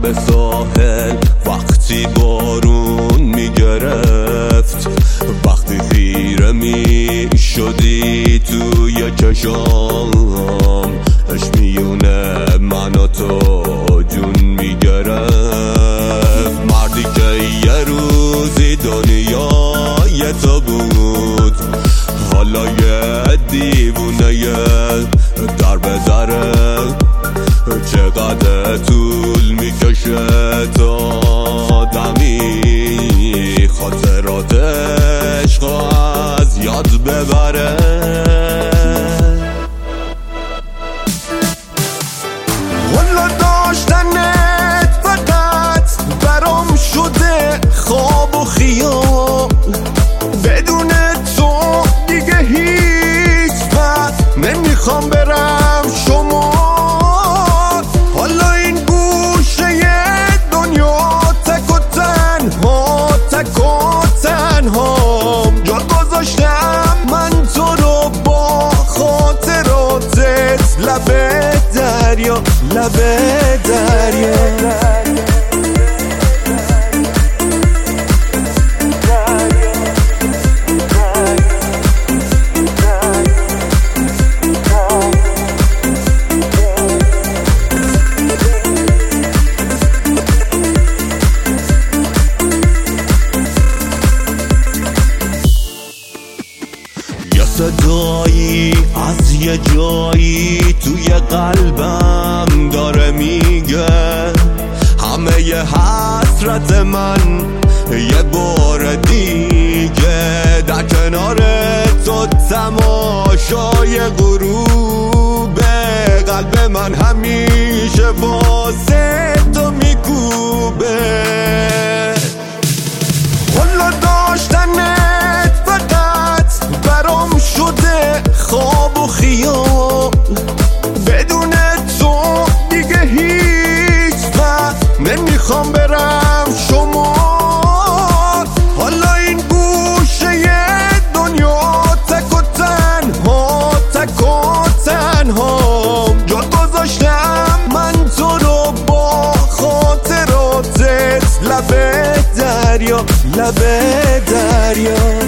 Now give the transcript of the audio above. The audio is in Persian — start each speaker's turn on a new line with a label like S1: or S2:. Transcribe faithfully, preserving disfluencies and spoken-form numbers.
S1: لب ساحل وقتی بارون میگرفت، وقتی خیره میشدی توی چشام، عشق میونه من و تو جون میگرفت. مردی که یه روزی دنیای تو بود، حالا یه دیوونه در بذره. چقدر طول میکشه تا آدمی خاطرات عشق از یاد ببره. والا داشتنت فقط برام شده خواب و خیال، بدون تو دیگه هیچ وقت نمیخوام برم شما. حالا این گوشه دنیا تک و تنها، تک و تنها جا گذاشتم من تو رو با خاطراتت لب دریا، لب دریا. صدایی از یه جایی توی قلبم داره میگه همه ی حسرت من یه بار دیگه در کنار تو تماشای غروب قلب من همیشه واسه تو میکوبه. والا داشتنت فقط برام شده خواب و خیال، بدون تو دیگه هیچ وقت نمیخوام برم شما. حالا این گوشه دنیا تک و تنها، تک و تنها جا گذاشتم من تو رو با خاطراتت لب دریا، لب دریا.